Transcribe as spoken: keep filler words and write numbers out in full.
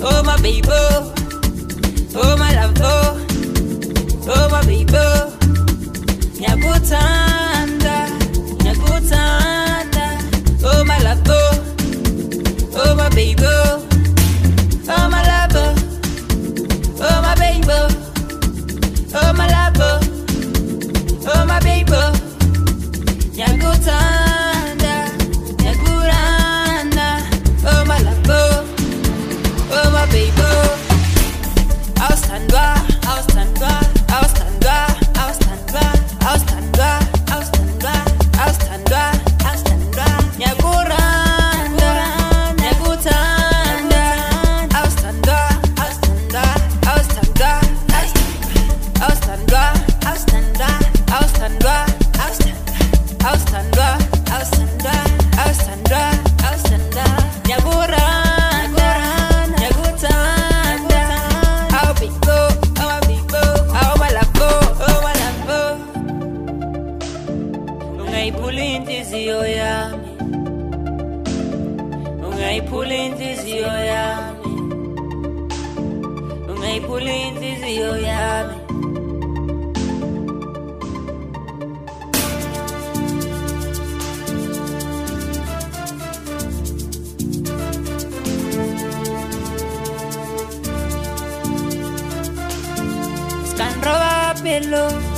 oh my baby, oh my love, oh my baby. Nyakutanda, nyakutanda, oh my love, oh my baby, oh my love, oh my baby, oh my love, oh my baby. Nyakutanda, nyakuranda, oh my love, oh my baby. I'll stand by, I'll stand by, I'll stand by, I'll stand by, I'll stand by, I'll stand by, I'll stand by, I'll stand by. Nyakuranda, nyakutanda, I'll stand by, I'll stand by, I'll stand by, I'll stand by, I'll stand by, I'll stand by, I'll stand by, I'll stand by, I'll stand by, I'll stand by, I'll stand by. Nyakuranda, nyakutanda, I'll be go, I'll be go, I'll my love, oh my love. Ungayiphula inhliziyo yami, ungayiphula inhliziyo yami, ungayiphula inhliziyo yami. Scan roba pelo